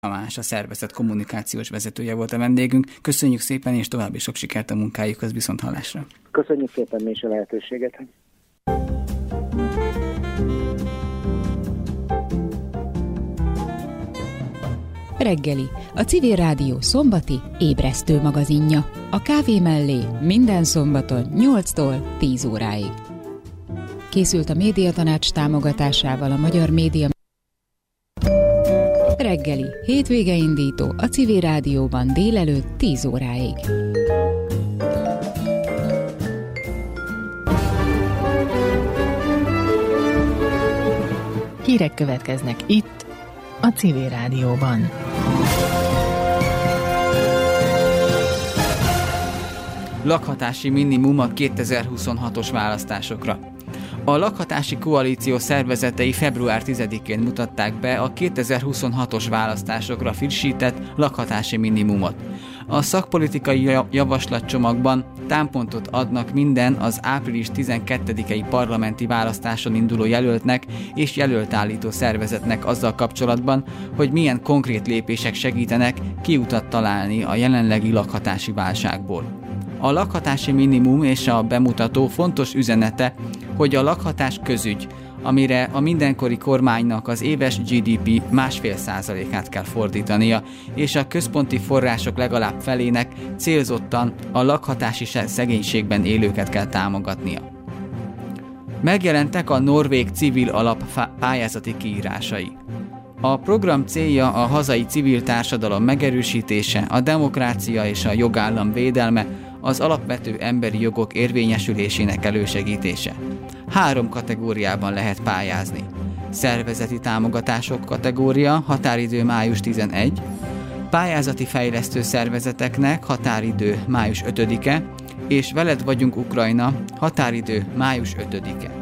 Tamás, a szervezet kommunikációs vezetője volt a vendégünk. Köszönjük szépen, és további sok sikert a munkájukhoz, viszonthallásra. Köszönjük szépen mi is a lehetőséget. Reggeli, a Civil Rádió szombati ébresztő magazinja. A kávé mellé minden szombaton 8-tól 10 óráig. Készült a Médiatanács támogatásával a Magyar Média Reggeli, hétvége indító a Civil Rádióban délelőtt 10 óráig. Hírek következnek itt, a Civil Rádióban. Lakhatási minimum a 2026-os választásokra. A lakhatási koalíció szervezetei február 10-én mutatták be a 2026-os választásokra frissített lakhatási minimumot. A szakpolitikai javaslatcsomagban támpontot adnak minden az április 12-i parlamenti választáson induló jelöltnek és jelöltállító szervezetnek azzal kapcsolatban, hogy milyen konkrét lépések segítenek kiutat találni a jelenlegi lakhatási válságból. A lakhatási minimum és a bemutató fontos üzenete, hogy a lakhatás közügy, amire a mindenkori kormánynak az éves GDP 1,5%-át kell fordítania, és a központi források legalább felének célzottan a lakhatási szegénységben élőket kell támogatnia. Megjelentek a norvég civil alap pályázati kiírásai. A program célja a hazai civil társadalom megerősítése, a demokrácia és a jogállam védelme, az alapvető emberi jogok érvényesülésének elősegítése. 3 kategóriában lehet pályázni. Szervezeti támogatások kategória, határidő május 11, pályázati fejlesztő szervezeteknek határidő május 5-e, és Veled vagyunk Ukrajna, határidő május 5-e.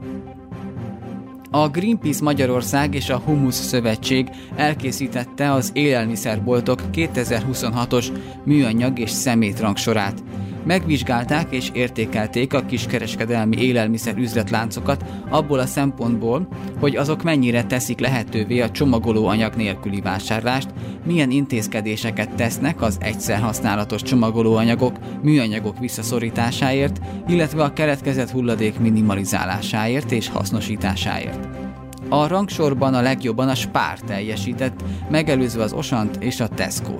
A Greenpeace Magyarország és a Humusz Szövetség elkészítette az élelmiszerboltok 2026-os műanyag és szemét rangsorát. Megvizsgálták és értékelték a kiskereskedelmi élelmiszer üzletláncokat abból a szempontból, hogy azok mennyire teszik lehetővé a csomagolóanyag nélküli vásárlást, milyen intézkedéseket tesznek az egyszerhasználatos csomagolóanyagok, műanyagok visszaszorításáért, illetve a keletkezett hulladék minimalizálásáért és hasznosításáért. A rangsorban a legjobban a Spár teljesített, megelőzve az Osant és a Tesco-t.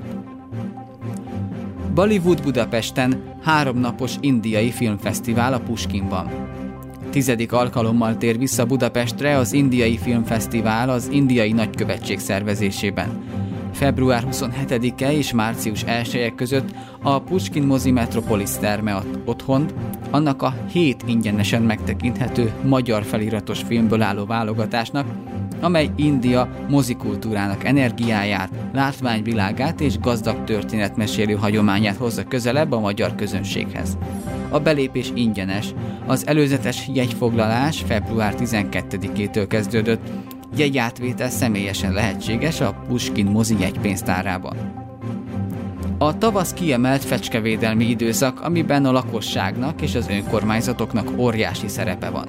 Bollywood Budapesten 3 napos indiai filmfesztivál a Puskinban. 10. alkalommal tér vissza Budapestre az Indiai Filmfesztivál az Indiai Nagykövetség szervezésében. Február 27-e és március 1-e között a Puskin Mozi Metropolis terme otthont, annak a 7 ingyenesen megtekinthető magyar feliratos filmből álló válogatásnak, amely India mozikultúrának energiáját, látványvilágát és gazdag történetmesélő hagyományát hozza közelebb a magyar közönséghez. A belépés ingyenes, az előzetes jegyfoglalás február 12-től kezdődött, jegyátvétel személyesen lehetséges a Puskin mozi jegypénztárában. A tavasz kiemelt fecskevédelmi időszak, amiben a lakosságnak és az önkormányzatoknak óriási szerepe van.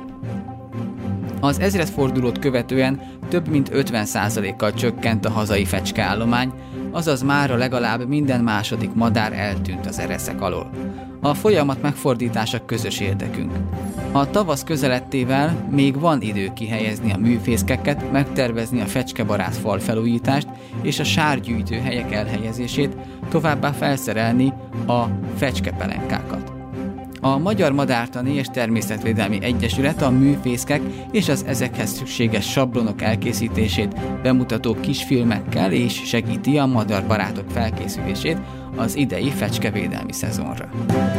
Az ezredfordulót követően több mint 50%-kal csökkent a hazai fecskeállomány, azaz mára legalább minden második madár eltűnt az ereszek alól. A folyamat megfordítása közös érdekünk. A tavasz közelettével még van idő kihelyezni a műfészkeket, megtervezni a fecskebarát falfelújítást és a sárgyűjtőhelyek elhelyezését, továbbá felszerelni a fecskepelenkákat. A Magyar Madártani és Természetvédelmi Egyesület a műfészkek és az ezekhez szükséges sablonok elkészítését bemutató kisfilmekkel és segíti a madárbarátok felkészülését az idei fecskevédelmi szezonra.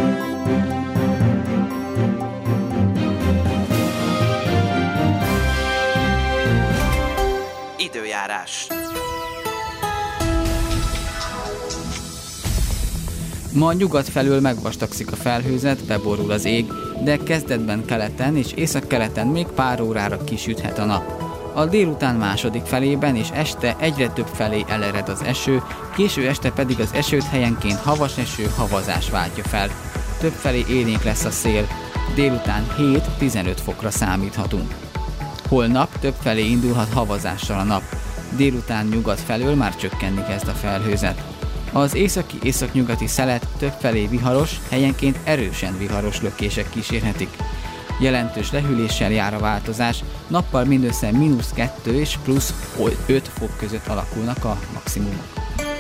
Időjárás. Ma nyugat felől megvastagszik a felhőzet, beborul az ég, de kezdetben keleten és északkeleten még pár órára kisüthet a nap. A délután második felében és este egyre több felé elered az eső, késő este pedig az esőt helyenként havas eső, havazás váltja fel. Többfelé élénk lesz a szél, délután 7-15 fokra számíthatunk. Holnap többfelé indulhat havazással a nap. Délután nyugat felől már csökkenni kezd a felhőzet. Az északi-északnyugati szelet többfelé viharos, helyenként erősen viharos lökések kísérhetik. Jelentős lehűléssel jár a változás, nappal mindössze -2 és +5 fok között alakulnak a maximumok.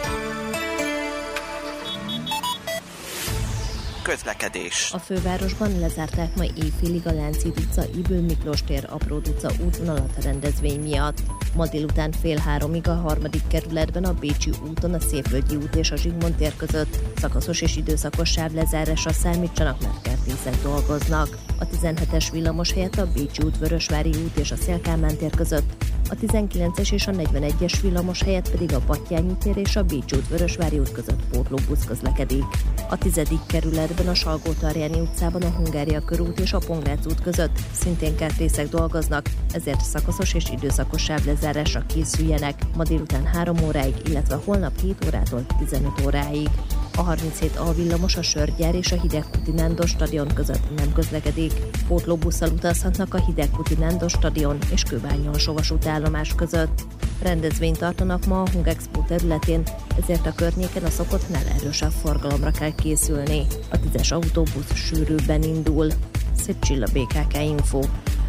Közlekedés. A fővárosban lezárták ma éjfélig a Lánchíd utca, Ybl Miklós tér, Apród utca útvonalat a rendezvény miatt. Ma délután 2:30 a 3. kerületben a Bécsi úton a Szépvölgyi út és a Zsigmond tér között szakaszos és időszakos sávlezárásra számítsanak, mert kertészek dolgoznak. A 17-es villamos helyett a Bécsi út, Vörösvári út és a Széll-Kálmán tér között, a 19-es és a 41-es villamos helyett pedig a Battyányi tér és a Bécsi út, Vörösvári út között pótlóbusz közlekedik. A 10. kerületben a Salgó-Tarjáni utcában a Hungária körút és a Pongrác út között szintén kertészek dolgoznak, ezért szakaszos és időszakos sávlezárásra készüljenek ma délután 3 óráig, illetve holnap 7 órától 15 óráig. A 37A villamos a Sörgyár és a Hidegkúti Nándor stadion között nem közlekedik. Pótlóbusszal utazhatnak a Hidegkúti Nándor stadion és Kőbánya alsó vasútállomás között. Rendezvényt tartanak ma a Hungexpo területén, ezért a környéken a szokottnál erősebb forgalomra kell készülni. A 10-es autóbusz sűrűbben indul. Szép Csilla, BKK Info.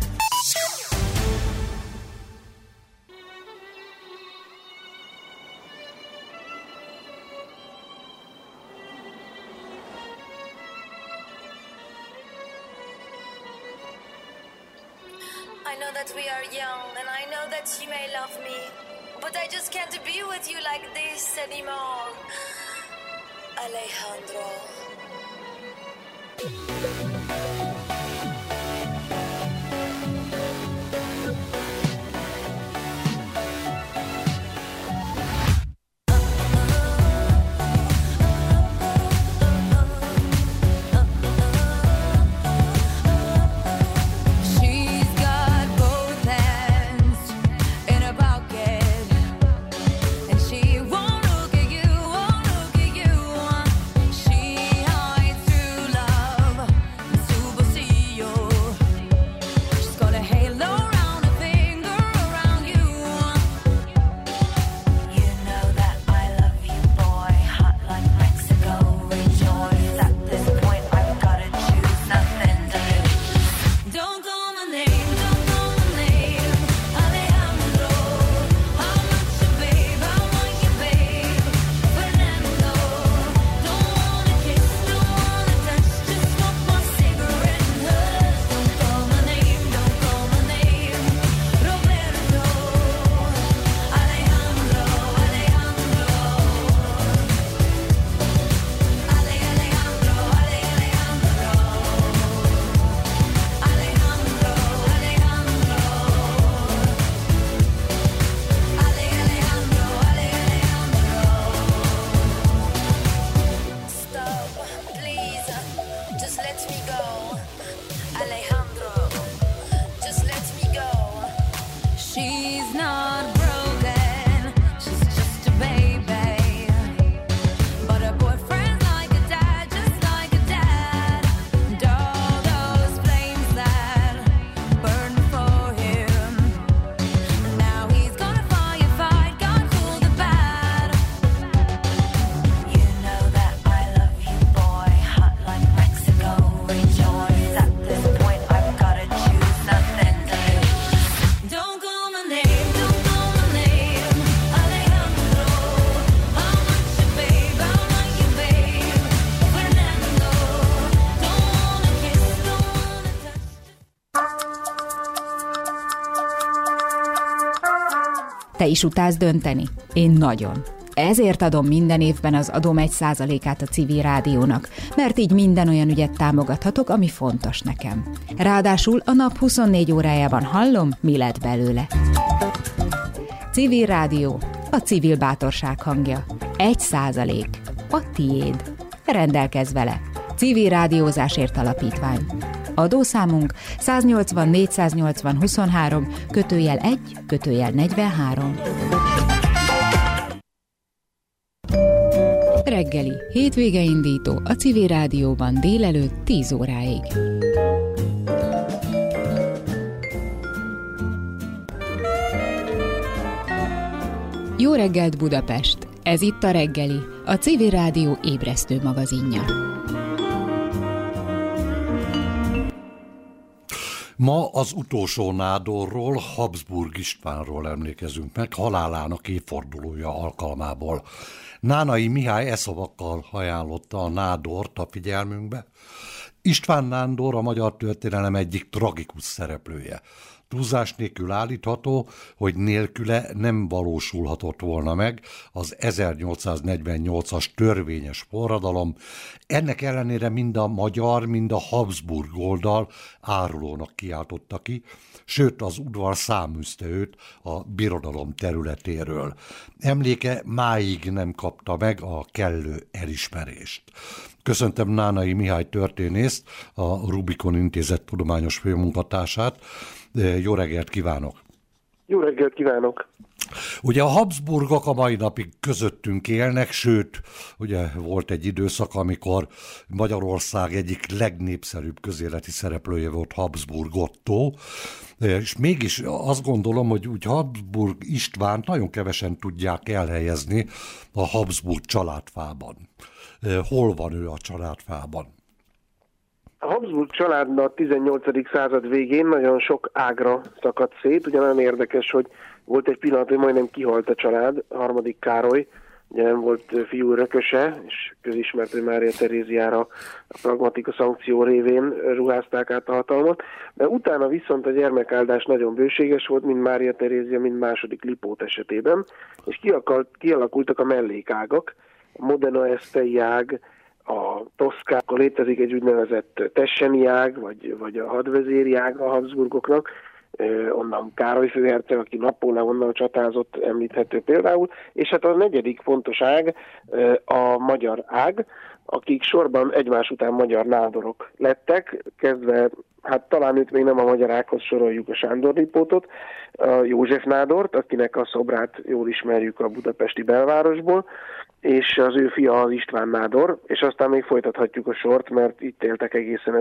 I know that we are young, and I know that you may love me, but I just can't be with you like this anymore. Alejandro. Te is utálsz dönteni? Én nagyon. Ezért adom minden évben az adóm 1%-át a civil rádiónak, mert így minden olyan ügyet támogathatok, ami fontos nekem. Ráadásul a nap 24 órájában hallom, mi lett belőle. Civil rádió, a civil bátorság hangja. 1%. A tiéd. Rendelkezz vele. Civil Rádiózásért Alapítvány. Adószámunk 180 480 23 /1 /43. Reggeli, hétvége indító a Civil Rádióban délelőtt 10 óráig. Jó reggelt Budapest! Ez itt a reggeli, a Civil Rádió ébresztő magazinja. Ma az utolsó nádorról, Habsburg Istvánról emlékezünk meg, halálának évfordulója alkalmából. Nánai Mihály szavakkal ajánlotta a nádort a figyelmünkbe. István Nándor a magyar történelem egyik tragikus szereplője. Túlzás nélkül állítható, hogy nélküle nem valósulhatott volna meg az 1848-as törvényes forradalom. Ennek ellenére mind a magyar, mind a Habsburg oldal árulónak kiáltotta ki, sőt az udvar száműzte őt a birodalom területéről. Emléke máig nem kapta meg a kellő elismerést. Köszöntöm Nánai Mihály történészt, a Rubikon Intézet tudományos főmunkatársát. Jó reggelt kívánok! Jó reggelt kívánok! Ugye a Habsburgok a mai napig közöttünk élnek, sőt, ugye volt egy időszak, amikor Magyarország egyik legnépszerűbb közéleti szereplője volt Habsburg Ottó, és mégis azt gondolom, hogy úgy Habsburg Istvánt nagyon kevesen tudják elhelyezni a Habsburg családfában. Hol van ő a családfában? A Habsburg család a 18. század végén nagyon sok ágra szakadt szét. Ugye nagyon érdekes, hogy volt egy pillanat, hogy majdnem kihalt a család, harmadik Károly, ugye nem volt fiú örököse, és közismert, hogy Mária Teréziára a pragmatika szankció révén ruházták át a hatalmat, de utána viszont a gyermekáldás nagyon bőséges volt, mind Mária Terézia, mind második Lipót esetében, és kialakultak a mellékágak, a Modena-esztei ág, a Toszkákkal létezik egy úgynevezett Tesseni ág, vagy a hadvezéri ág a Habsburgoknak, onnan Károly főherceg, aki Napóleonnal csatázott, említhető például, és hát a negyedik fontos ág a magyar ág, akik sorban egymás után magyar nádorok lettek, kezdve, hát talán őt még nem a magyar ághoz soroljuk, a Sándor Lipótot, a József nádort, akinek a szobrát jól ismerjük a budapesti belvárosból, és az ő fia az István nádor, és aztán még folytathatjuk a sort, mert itt éltek egészen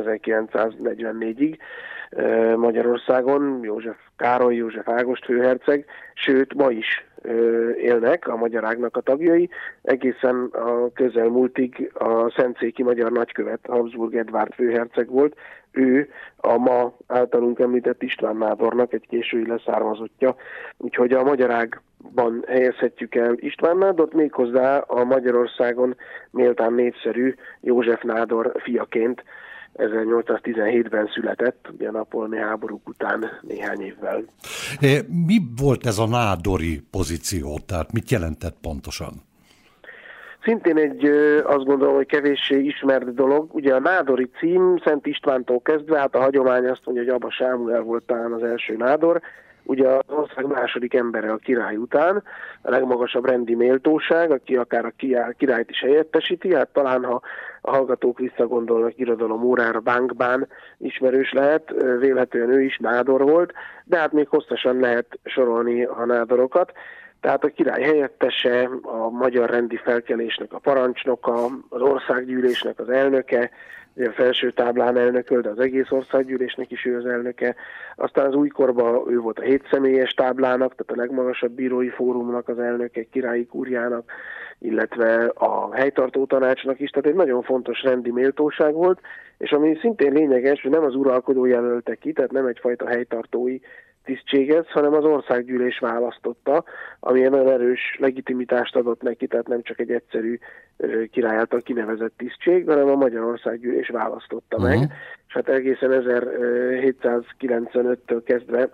1944-ig Magyarországon, József Károly, József Ágost főherceg, sőt ma is élnek a magyar ágnak a tagjai, egészen a közelmúltig a szentszéki magyar nagykövet Habsburg Edvárd főherceg volt, ő a ma általunk említett István nádornak egy késői leszármazottja, úgyhogy a magyar ágban helyezhetjük el István nádort, méghozzá a Magyarországon méltán népszerű József nádor fiaként 1817-ben született, ugye a napóleoni háborúk után néhány évvel. Mi volt ez a nádori pozíció, tehát mit jelentett pontosan? Szintén egy, azt gondolom, hogy kevéssé ismert dolog. Ugye a nádori cím Szent Istvántól kezdve, hát a hagyomány azt mondja, hogy Aba Sámuel volt talán az első nádor. Ugye az ország második embere a király után, a legmagasabb rendi méltóság, aki akár a királyt is helyettesíti, hát talán ha a hallgatók visszagondolnak irodalom órára, Bánkbán ismerős lehet, vélhetően ő is nádor volt, de hát még hosszasan lehet sorolni a nádorokat. Tehát a király helyettese, a magyar rendi felkelésnek a parancsnoka, az országgyűlésnek az elnöke, a felső táblán elnököl, de az egész országgyűlésnek is ő az elnöke. Aztán az újkorban ő volt a 7 személyes táblának, tehát a legmagasabb bírói fórumnak az elnöke, királyi kúriának, illetve a helytartó tanácsnak is, tehát egy nagyon fontos rendi méltóság volt, és ami szintén lényeges, hogy nem az uralkodó jelölte ki, tehát nem egyfajta helytartói tisztség ez, hanem az országgyűlés választotta, ami egy nagyon erős legitimitást adott neki, tehát nem csak egy egyszerű király által kinevezett tisztség, hanem a magyar országgyűlés választotta meg, és hát egészen 1795-től kezdve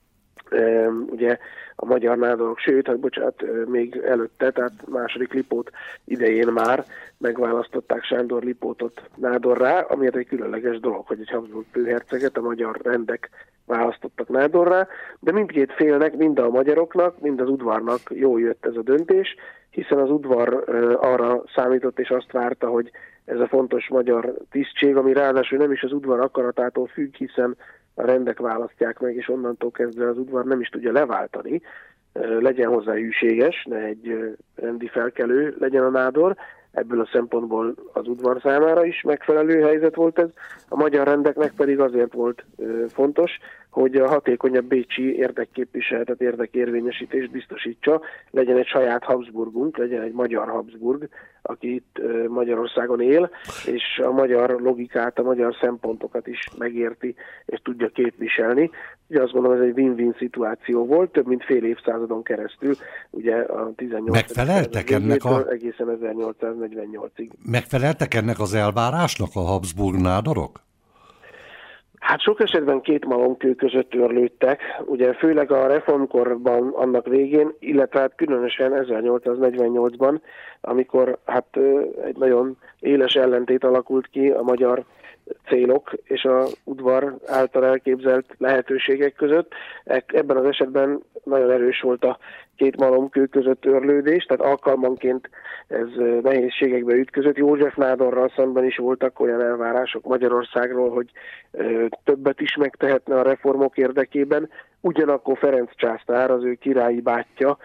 ugye a magyar nádorok, sőt, hát bocsánat, még előtte, tehát második Lipót idején már megválasztották Sándor Lipótot nádorrá, ami egy különleges dolog, hogy egy Habsburg főherceget a magyar rendek választottak nádorrá, de mindkét félnek, mind a magyaroknak, mind az udvarnak jól jött ez a döntés, hiszen az udvar arra számított és azt várta, hogy ez a fontos magyar tisztség, ami ráadásul nem is az udvar akaratától függ, hiszen a rendek választják meg, és onnantól kezdve az udvar nem is tudja leváltani, legyen hozzá hűséges, ne egy rendi felkelő legyen a nádor, ebből a szempontból az udvar számára is megfelelő helyzet volt ez. A magyar rendeknek pedig azért volt fontos, hogy a hatékonyabb bécsi érdekképviseletet, érdekérvényesítést biztosítsa, legyen egy saját Habsburgunk, legyen egy magyar Habsburg, aki itt Magyarországon él, és a magyar logikát, a magyar szempontokat is megérti, és tudja képviselni. Ugye azt gondolom, ez egy win-win szituáció volt, több mint fél évszázadon keresztül, ugye a 18. Megfeleltek ennek egészen 1848-ig. Megfeleltek ennek az elvárásnak a Habsburg nádorok? Hát sok esetben két malomkő között őrlődtek, ugye főleg a reformkorban annak végén, illetve hát különösen 1848-ban, amikor hát egy nagyon éles ellentét alakult ki a magyar célok és a udvar által elképzelt lehetőségek között. Ebben az esetben nagyon erős volt a két malomkő között őrlődés, tehát alkalmanként ez nehézségekbe ütközött. József nádorral szemben is voltak olyan elvárások Magyarországról, hogy többet is megtehetne a reformok érdekében. Ugyanakkor Ferenc császár, az ő királyi bátyja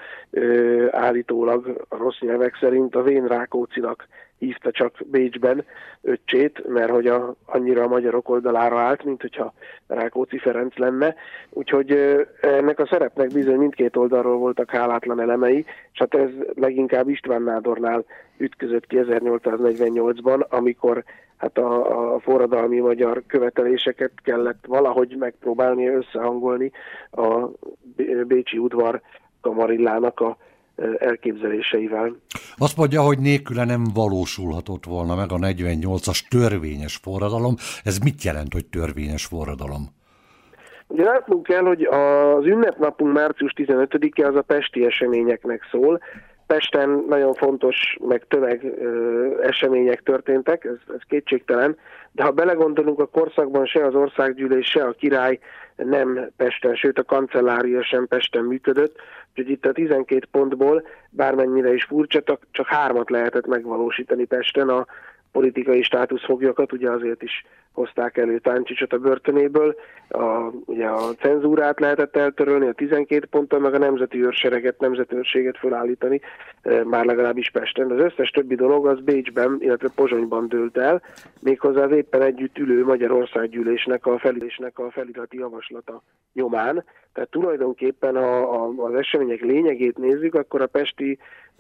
állítólag a rossz nyelvek szerint a Vén Rákóczinak hívta csak Bécsben öccsét, mert hogy annyira a magyarok oldalára állt, mint hogyha Rákóczi Ferenc lenne. Úgyhogy ennek a szerepnek bizony mindkét oldalról voltak hálátlan elemei, és hát ez leginkább István nádornál ütközött ki 1848-ban, amikor hát a forradalmi magyar követeléseket kellett valahogy megpróbálni összehangolni a bécsi udvar kamarillának a elképzeléseivel. Azt mondja, hogy nélküle nem valósulhatott volna meg a 48-as törvényes forradalom. Ez mit jelent, hogy törvényes forradalom? Ugye látnunk kell, hogy az ünnepnapunk március 15-e az a pesti eseményeknek szól. Pesten nagyon fontos, meg tömeg események történtek, ez kétségtelen, de ha belegondolunk, a korszakban se az országgyűlés, se a király nem Pesten, sőt a kancellária sem Pesten működött, úgyhogy itt a 12 pontból, bármennyire is furcsa, csak 3-at lehetett megvalósítani Pesten, a politikai státuszfoglyokat, ugye azért is hozták elő Táncsicsot a börtönéből, ugye a cenzúrát lehetett eltörölni, a 12 ponttal, meg a nemzeti őrsereget, nemzetőrséget felállítani, már legalábbis Pesten. Az összes többi dolog az Bécsben, illetve Pozsonyban dőlt el, méghozzá az éppen együtt ülő Magyarországgyűlésnek a felirati javaslata nyomán. Tehát tulajdonképpen, ha az események lényegét nézzük, akkor a pesti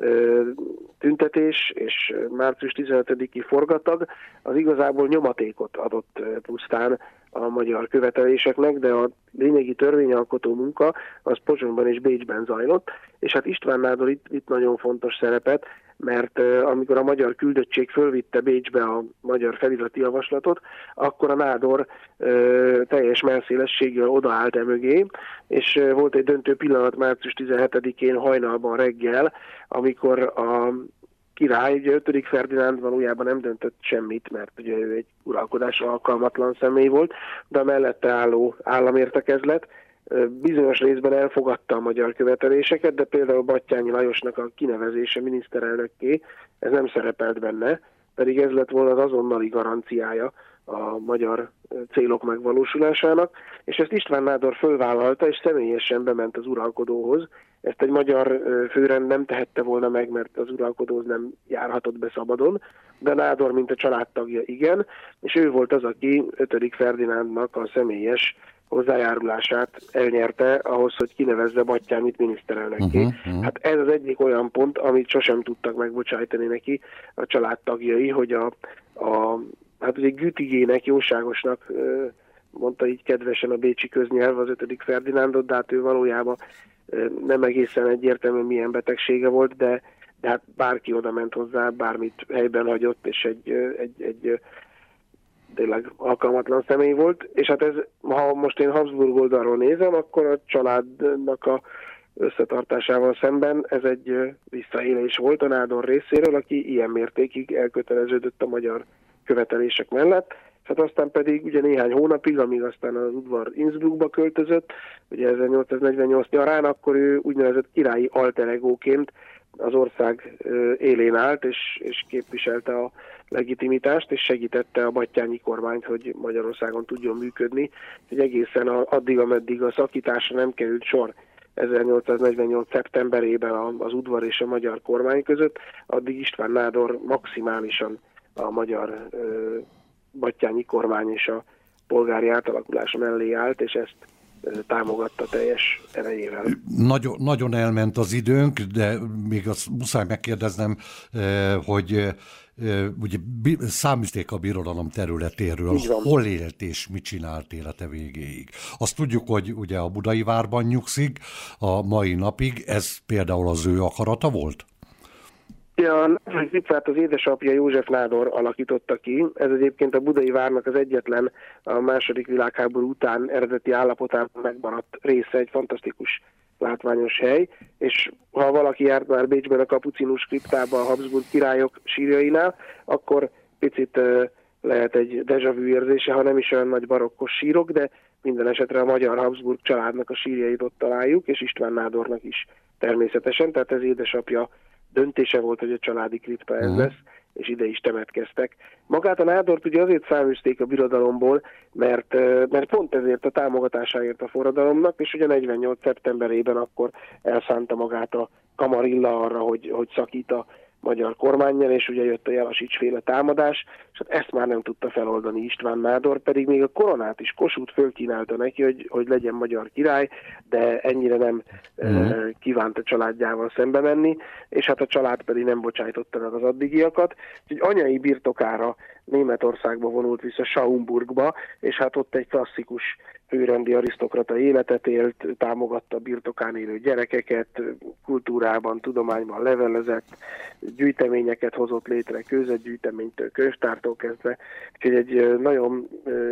tüntetés és március 15-i forgatag az igazából nyomatékot adott pusztán a magyar követeléseknek, de a lényegi törvényalkotó munka az Pozsonyban és Bécsben zajlott, és hát István nádor itt nagyon fontos szerepet, mert amikor a magyar küldöttség fölvitte Bécsbe a magyar felirati javaslatot, akkor a nádor teljes mellszélességgel odaállt emögé, és volt egy döntő pillanat március 17-én hajnalban reggel, amikor a király, ugye 5. Ferdinánd valójában nem döntött semmit, mert ugye ő egy uralkodásra alkalmatlan személy volt, de a mellette álló államértekezlet bizonyos részben elfogadta a magyar követeléseket, de például Batthyány Lajosnak a kinevezése miniszterelnökké, ez nem szerepelt benne, pedig ez lett volna az azonnali garanciája a magyar célok megvalósulásának, és ezt István nádor fölvállalta, és személyesen bement az uralkodóhoz. Ezt egy magyar főrend nem tehette volna meg, mert az uralkodóhoz nem járhatott be szabadon, de nádor, mint a családtagja, igen, és ő volt az, aki 5. Ferdinándnak a személyes hozzájárulását elnyerte ahhoz, hogy kinevezze Battyányit miniszterelnökké. Hát ez az egyik olyan pont, amit sosem tudtak megbocsájtani neki a családtagjai, hogy hát ugye gütigének, jóságosnak mondta így kedvesen a bécsi köznyelv az 5. Ferdinándot, de hát ő valójában nem egészen egyértelmű, milyen betegsége volt, de hát bárki oda ment hozzá, bármit helyben hagyott, és egy tényleg alkalmatlan személy volt. És hát ez, ha most én Habsburg oldalról nézem, akkor a családnak a összetartásával szemben ez egy visszaélés volt a nádor részéről, aki ilyen mértékig elköteleződött a magyar követelések mellett. Hát aztán pedig ugye néhány hónapig, amíg aztán az udvar Innsbruckba költözött, ugye 1848 nyarán, akkor ő úgynevezett királyi alter egóként az ország élén állt, és képviselte a legitimitást, és segítette a Battyányi kormányt, hogy Magyarországon tudjon működni, hogy egészen addig, ameddig a szakításra nem került sor 1848. szeptemberében az udvar és a magyar kormány között, addig István nádor maximálisan a magyar battyányi kormány és a polgári átalakulása mellé állt, és ezt támogatta teljes erejével. Nagyon elment az időnk, de még azt muszáj megkérdeznem, hogy ugye száműzték a birodalom területéről, hol élt és mit csinált élete végéig. Azt tudjuk, hogy ugye a Budai várban nyugszik a mai napig, ez például az ő akarata volt? A Kriptát az édesapja József nádor alakította ki. Ez egyébként a Budai várnak az egyetlen a második világháború után eredeti állapotában megmaradt része, egy fantasztikus látványos hely, és ha valaki járt már Bécsben a kapucinus kriptában a Habsburg királyok sírjainál, akkor picit lehet egy déjà vu érzése, ha nem is olyan nagy barokkos sírok, de minden esetre a magyar Habsburg családnak a sírjait ott találjuk, és István nádornak is természetesen, tehát ez édesapja döntése volt, hogy a családi kripta ez lesz, és ide is temetkeztek. Magát a nádort ugye azért száműzték a birodalomból, mert pont ezért a támogatásáért a forradalomnak, és ugye 48. szeptemberében akkor elszánta magát a Kamarilla arra, hogy szakít a magyar kormánnyal, és ugye jött a Jelasics-féle támadás, és hát ezt már nem tudta feloldani István nádor, pedig még a koronát is, Kossuth fölkínálta neki, hogy legyen magyar király, de ennyire nem kívánt a családjával szembe menni, és hát a család pedig nem bocsájtotta meg az addigiakat, úgyhogy anyai birtokára Németországba vonult vissza Schaumburgba, és hát ott egy klasszikus főrendi arisztokrata életet élt, támogatta birtokán élő gyerekeket, kultúrában, tudományban levelezett, gyűjteményeket hozott létre, kőzetgyűjteménytől, könyvtártól kezdve, úgyhogy egy nagyon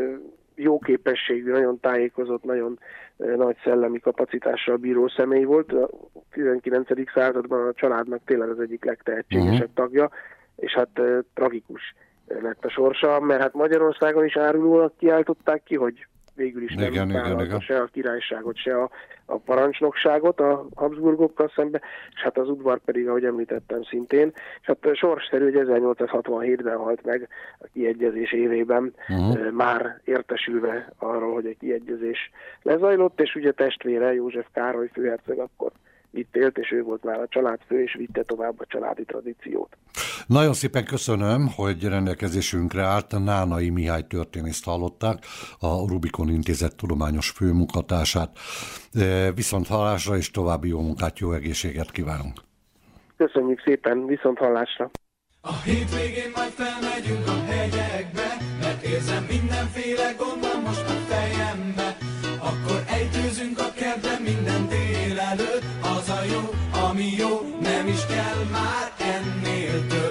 jó képességű, nagyon tájékozott, nagyon nagy szellemi kapacitással bíró személy volt. A 19. században a családnak tényleg az egyik legtehetségesebb tagja, és hát tragikus lett a sorsa, mert hát Magyarországon is árulónak kiáltották ki, hogy végül is nem vállalta se a királyságot, se a parancsnokságot a Habsburgokkal szembe, és hát az udvar pedig, ahogy említettem, szintén. És hát sorsszerű, hogy 1867-ben halt meg a kiegyezés évében, már értesülve arról, hogy a kiegyezés lezajlott, és ugye testvére József Károly főherceg akkor itt élt, és ő volt már a családfő, és vitte tovább a családi tradíciót. Nagyon szépen köszönöm, hogy rendelkezésünkre állt. Nánai Mihály történészt hallották, a Rubikon Intézet tudományos főmunkatársát. Viszont hallásra és további jó munkát, jó egészséget kívánunk. Köszönjük szépen, viszont hallásra. A hétvégén majd felmegyünk a hegyekbe, mert érzem mindenféle gond van most a fejembe. Akkor ejtőzünk a kertbe minden délelőtt, az a jó, ami jó, nem is kell már ennél több.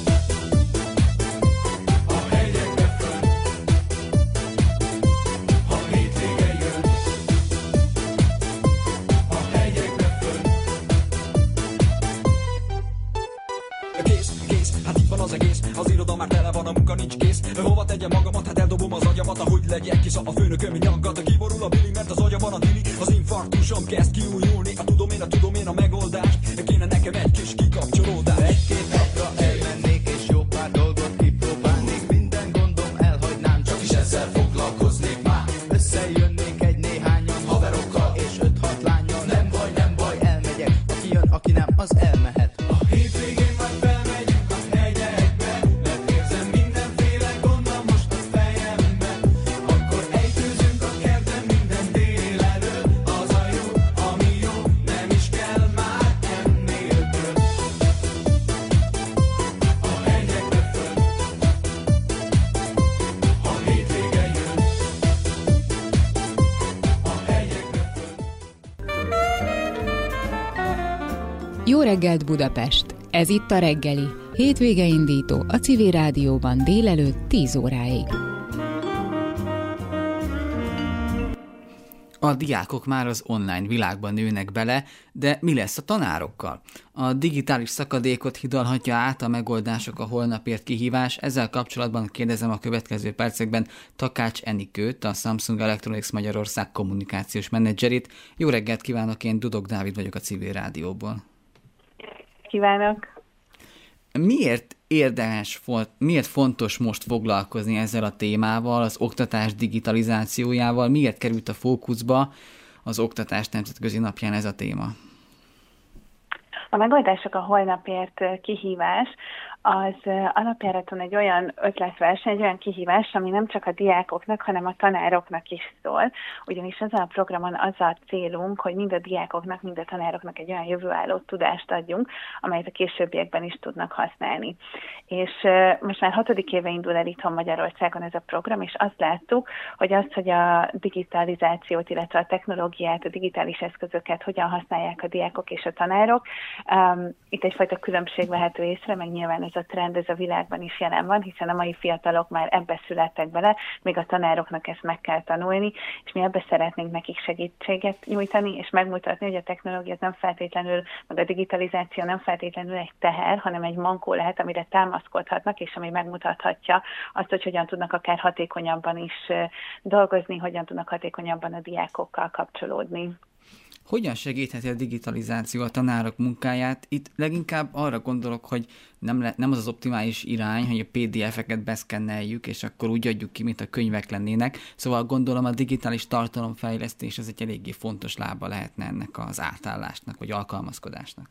A hegyekbe fönn, ha hétvége jön. A hegyekbe fönn. Kész, hát itt van az egész, az iroda már tele van, a munka nincs kész. Hova tegyem magamat, hát eldobom az agyamat, ahogy legyek kis a főnököm, nyaggat, kiborul a bili, mert az agyamban a dili. Az infarktusom kezd kiújulni, tudom én a megoldást, kéne nekem egy kis kikapcsolódás. Egy-két napra elmennék, és jó pár dolgot kipróbálnék, minden gondom elhagynám, csak is ezzel foglalkoznék már. Összejönnék egy néhányan haverokkal, és 5-6 lánnyal, nem baj, elmegyek, aki jön, aki nem, az elmehet. A hétvégén majd felmegyünk a hegyekbe, mert érzem mindenféle gond van most a fejembe. Akkor ejtőzünk a kertben minden délelőtt, az a jó, ami jó, nem is kell már ennél több. A hegyekbe fönn, ha hétvége jön. A hegyekbe fönn. Jó reggelt Budapest! Ez itt a reggeli, hétvége indító a Civil Rádióban délelőtt 10 óráig. A diákok már az online világban nőnek bele, de mi lesz a tanárokkal? A digitális szakadékot hidalhatja át a megoldások a holnapért kihívás? Ezzel kapcsolatban kérdezem a következő percekben Takács Enikőt, a Samsung Electronics Magyarország kommunikációs menedzserét. Jó reggelt kívánok, én Dudok Dávid vagyok a Civil Rádióból. Kívánok! Miért fontos most foglalkozni ezzel a témával, az oktatás digitalizációjával, miért került a fókuszba az Oktatás Nemzetközi Napján ez a téma? A megoldások a holnapért kihívás az alapjáraton egy olyan ötletverseny, egy olyan kihívás, ami nem csak a diákoknak, hanem a tanároknak is szól. Ugyanis ezen a programon az a célunk, hogy mind a diákoknak, mind a tanároknak egy olyan jövőálló tudást adjunk, amelyet a későbbiekben is tudnak használni. És most már 6. éve indul el itthon Magyarországon ez a program, és azt láttuk, hogy a digitalizációt, illetve a technológiát, a digitális eszközöket hogyan használják a diákok és a tanárok. Itt egyfajta különbség vehető észre, meg nyilván ez a trend, ez a világban is jelen van, hiszen a mai fiatalok már ebbe születtek bele, még a tanároknak ezt meg kell tanulni, és mi ebbe szeretnénk nekik segítséget nyújtani, és megmutatni, hogy a technológia nem feltétlenül, meg a digitalizáció nem feltétlenül egy teher, hanem egy mankó lehet, amire támaszkodhatnak, és ami megmutathatja azt, hogy hogyan tudnak akár hatékonyabban is dolgozni, hogyan tudnak hatékonyabban a diákokkal kapcsolódni. Hogyan segítheti a digitalizáció a tanárok munkáját? Itt leginkább arra gondolok, hogy nem az optimális irány, hogy a PDF-eket beszkenneljük, és akkor úgy adjuk ki, mint a könyvek lennének. Szóval gondolom a digitális tartalomfejlesztés az egy eléggé fontos lába lehetne ennek az átállásnak, vagy alkalmazkodásnak.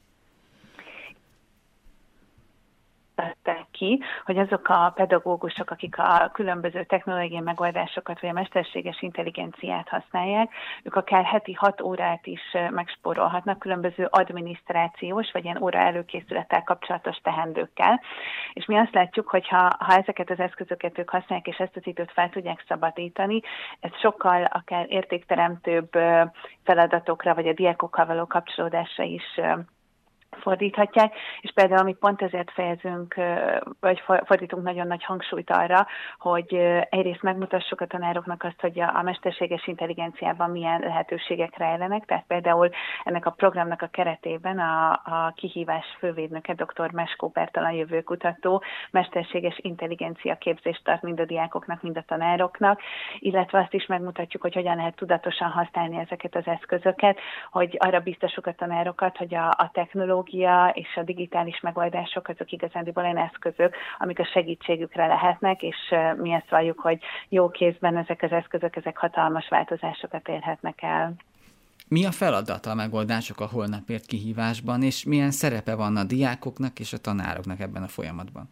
Ki, hogy azok a pedagógusok, akik a különböző technológiai megoldásokat vagy a mesterséges intelligenciát használják, ők akár heti 6 órát is megspórolhatnak különböző adminisztrációs vagy ilyen óra előkészülettel kapcsolatos teendőkkel. És mi azt látjuk, hogy ha ezeket az eszközöket ők használják, és ezt az időt fel tudják szabadítani, ez sokkal akár értékteremtőbb feladatokra vagy a diákokkal való kapcsolódásra is fordíthatják, és például mi pont ezért fejezünk, vagy fordítunk nagyon nagy hangsúlyt arra, hogy egyrészt megmutassuk a tanároknak azt, hogy a mesterséges intelligenciában milyen lehetőségek rejlenek, tehát például ennek a programnak a keretében a kihívás fővédnöke, dr. Meskó Bertalan jövőkutató mesterséges intelligencia képzést tart mind a diákoknak, mind a tanároknak, illetve azt is megmutatjuk, hogy hogyan lehet tudatosan használni ezeket az eszközöket, hogy arra biztosuk a tanárokat, hogy a technológia és a digitális megoldások azok igazándiból olyan eszközök, amik a segítségükre lehetnek, és mi ezt valljuk, hogy jó kézben ezek az eszközök, ezek hatalmas változásokat érhetnek el. Mi a feladata a megoldások a holnapért kihívásban, és milyen szerepe van a diákoknak és a tanároknak ebben a folyamatban?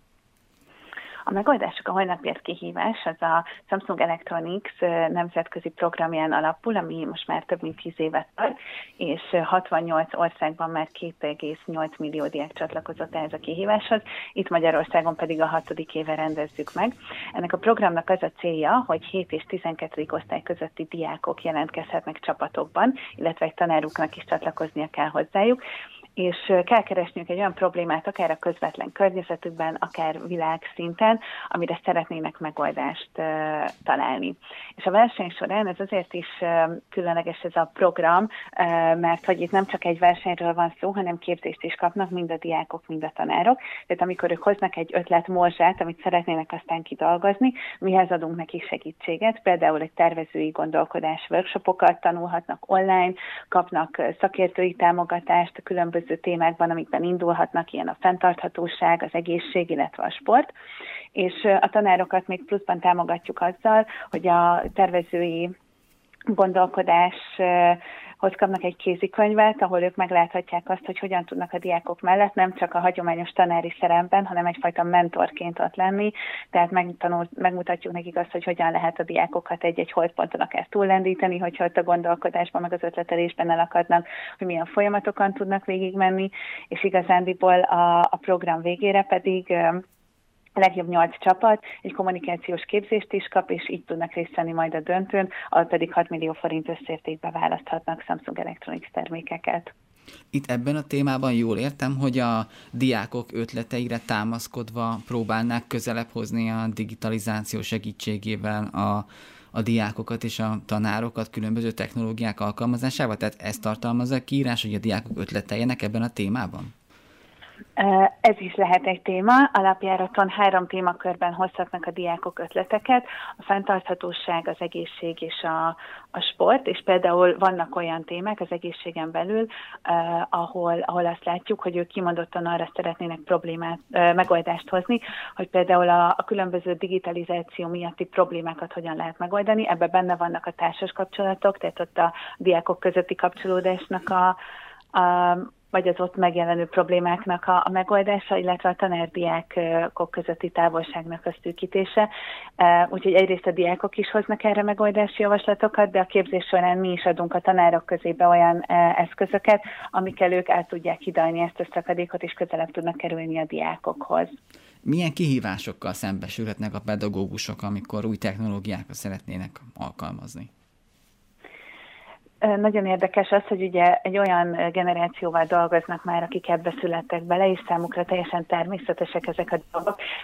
A megoldások a holnapért kihívás az a Samsung Electronics nemzetközi programján alapul, ami most már több mint 10 évet tart, és 68 országban már 2,8 millió diák csatlakozott ehhez a kihíváshoz, itt Magyarországon pedig a 6. éve rendezzük meg. Ennek a programnak az a célja, hogy 7 és 12. osztály közötti diákok jelentkezhetnek csapatokban, illetve egy tanáruknak is csatlakoznia kell hozzájuk, és kell keresniük egy olyan problémát, akár a közvetlen környezetükben, akár világszinten, amire szeretnének megoldást találni. És a verseny során ez azért is különleges ez a program, mert hogy itt nem csak egy versenyről van szó, hanem képzést is kapnak mind a diákok, mind a tanárok. Tehát amikor ők hoznak egy ötletmorzsát, amit szeretnének aztán kidolgozni, mihez adunk nekik segítséget, például egy tervezői gondolkodás workshopokat tanulhatnak online, kapnak szakértői támogatást a különböző témákban, amikben indulhatnak, ilyen a fenntarthatóság, az egészség, illetve a sport, és a tanárokat még pluszban támogatjuk azzal, hogy a tervezői gondolkodáshoz kapnak egy kézikönyvet, ahol ők megláthatják azt, hogy hogyan tudnak a diákok mellett nem csak a hagyományos tanári szerepben, hanem egyfajta mentorként ott lenni, tehát megmutatjuk nekik azt, hogy hogyan lehet a diákokat egy-egy holdponton akár túllendíteni, hogyha ott a gondolkodásban, meg az ötletelésben elakadnak, hogy milyen folyamatokon tudnak végigmenni, és igazándiból a program végére pedig a legjobb 8 csapat egy kommunikációs képzést is kap, és így tudnak részt venni majd a döntőn, ahol pedig 6 millió forint összértékbe választhatnak Samsung Electronics termékeket. Itt ebben a témában jól értem, hogy a diákok ötleteire támaszkodva próbálnák közelebb hozni a digitalizáció segítségével a diákokat és a tanárokat különböző technológiák alkalmazásával? Tehát ezt tartalmazza a kiírás, hogy a diákok ötleteljenek ebben a témában? Ez is lehet egy téma. Alapjáraton 3 témakörben hozhatnak a diákok ötleteket. A fenntarthatóság, az egészség és a sport, és például vannak olyan témák az egészségen belül, ahol azt látjuk, hogy ők kimondottan arra szeretnének megoldást hozni, hogy például a különböző digitalizáció miatti problémákat hogyan lehet megoldani. Ebben benne vannak a társas kapcsolatok, tehát ott a diákok közötti kapcsolódásnak vagy az ott megjelenő problémáknak a megoldása, illetve a tanár-diákok közötti távolságnak a szűkítése. Úgyhogy egyrészt a diákok is hoznak erre megoldási javaslatokat, de a képzés során mi is adunk a tanárok közébe olyan eszközöket, amikkel ők át tudják hidalni ezt a szakadékot, és közelebb tudnak kerülni a diákokhoz. Milyen kihívásokkal szembesülhetnek a pedagógusok, amikor új technológiákat szeretnének alkalmazni? Nagyon érdekes az, hogy ugye egy olyan generációval dolgoznak már, akik ebbe születtek bele, és számukra teljesen természetesek ezek a dolgok.